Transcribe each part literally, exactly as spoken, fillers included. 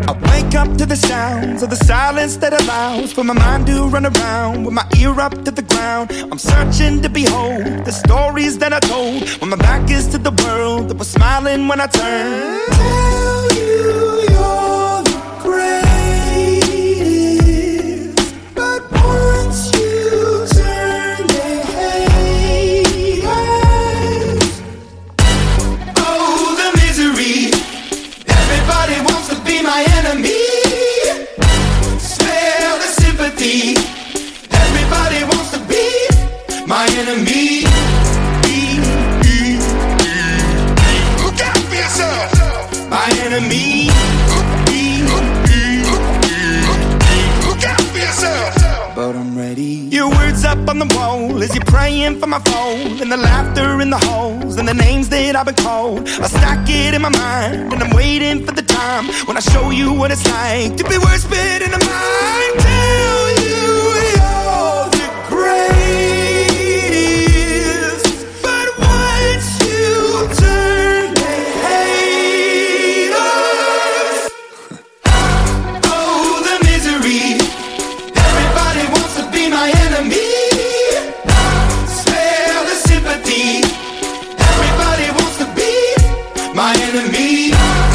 I wake up to the sounds of the silence that allows for my mind to run around with my ear up to the ground. I'm searching to behold the stories that I told when my back is to the world that was smiling when I turned. Tell you you're the greatest, but once you turn they hate us. Oh, the misery. Everybody wants to be my enemy. Smell the sympathy. Everybody wants to be my enemy. Look out for yourself. My enemy. Look out for yourself. But I'm ready. Your words up on the wall as you're praying for my phone, and the laughter in the halls and the names that I've been called. I stack it in my mind and I'm waiting for the time when I show you what it's like to be worse fit in a mind. Tell you you're the greatest, but once you turn they hate us. Oh, the misery. Everybody wants to be my enemy. Spare the sympathy. Everybody wants to be my enemy.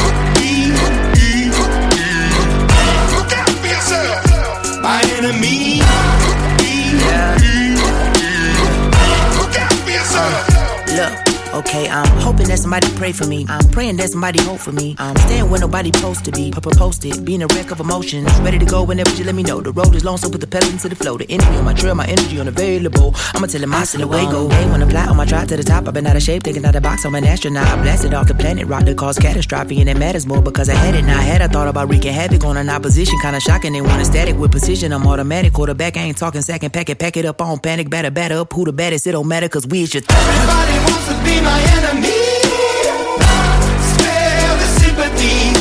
Look out for yourself. My enemy. Look out for yourself. Look, okay, I'm hoping that somebody pray for me. I'm praying that somebody hope for me. I'm staying where nobody supposed to be. Posted, being a wreck of emotions. Ready to go whenever you let me know. The road is long, so put the pedal into the flow. The energy on my trail, my energy unavailable. I'ma tell him I still away go. Hey, when I fly on my drive to the top, I've been out of shape, thinking out the box. I'm an astronaut. I blasted off the planet, rock that caused catastrophe, and it matters more because I had it. Now I had I thought about wreaking havoc on an opposition, kinda shocking. They want a static with precision. I'm automatic, quarterback. I ain't talking second pack it, pack it up on panic, batter, batter up. Who the baddest? It don't matter, cause we is your th- Everybody wants to be my enemy. Spare the sympathy.